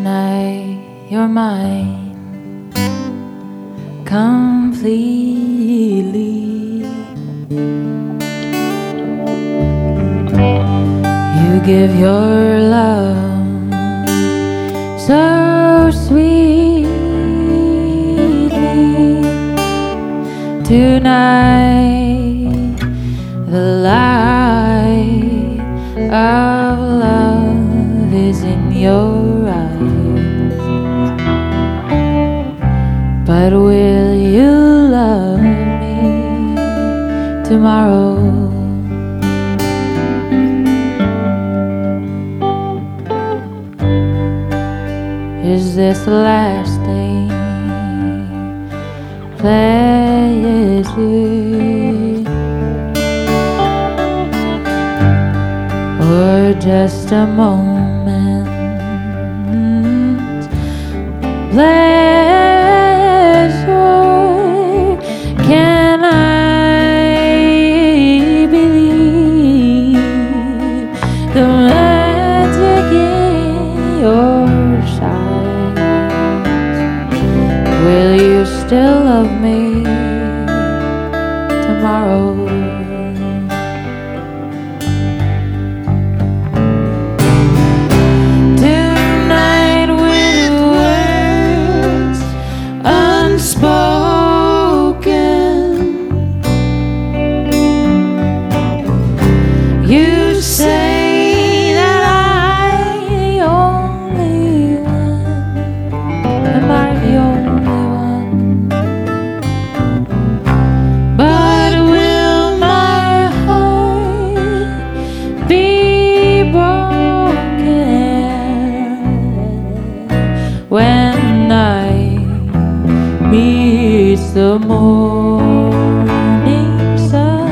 Tonight you're mine completely. You give your love so sweetly. Tonight the light of love is in your eyes. But will you love me tomorrow? Is this the last thing? Pleasure, or just a moment? Pleasure, can I believe the magic in your eyes? Will you still love me tomorrow? Tonight with words unspoken, you say that I'm the only one. Am I the only one? But will my heart be broken when night meets the morning sun?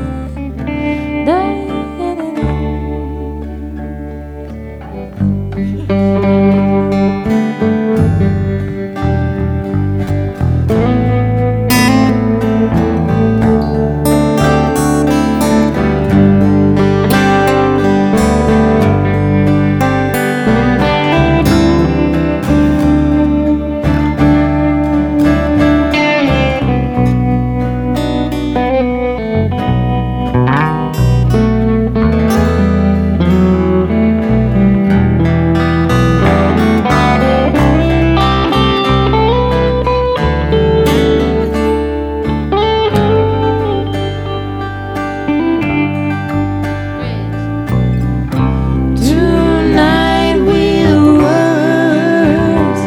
Tonight with words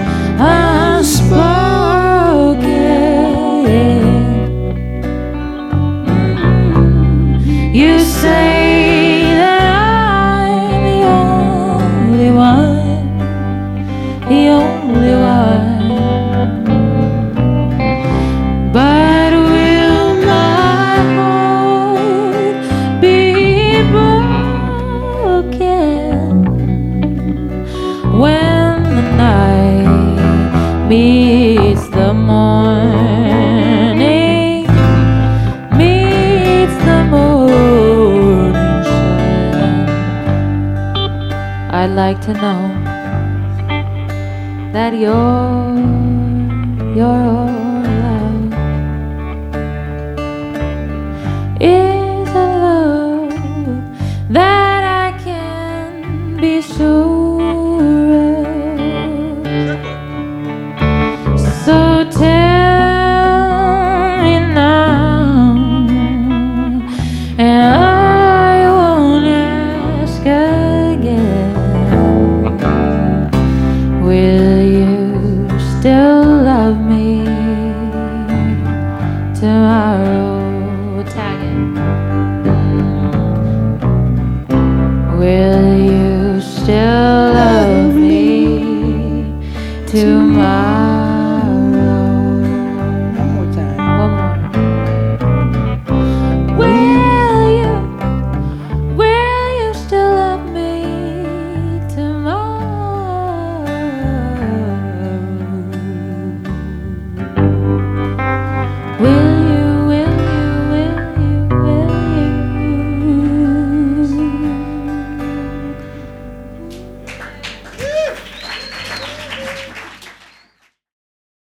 unspoken, you say that I'm the only one, the only one. But will my heart be broken when the night meets the morning, meets the morning sun? I'd like to know that your love is a love that I can be sure of. So tell me now, and I won't ask again. Will you still love me tomorrow? Tag it. Will you still love me tomorrow?